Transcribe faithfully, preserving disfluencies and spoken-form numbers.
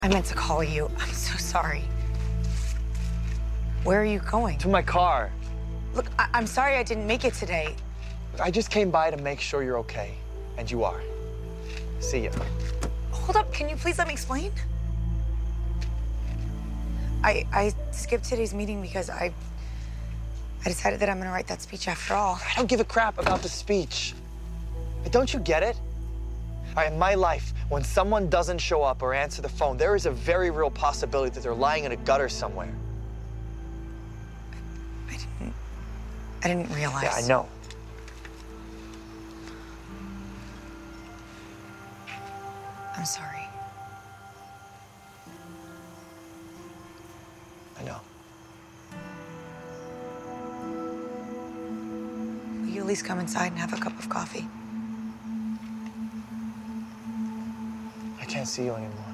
I meant to call you. I'm so sorry. Where are you going? To my car. Look, I I'm sorry I didn't make it today. I just came by to make sure you're okay. And you are. See ya. Hold up, can you please let me explain? I I skipped today's meeting because I I decided that I'm gonna write that speech after all. I don't give a crap about the speech. But don't you get it? All right, in my life, when someone doesn't show up or answer the phone, there is a very real possibility that they're lying in a gutter somewhere. I didn't I didn't realize. Yeah, I know. I'm sorry. I know. Will you at least come inside and have a cup of coffee? I can't see you anymore.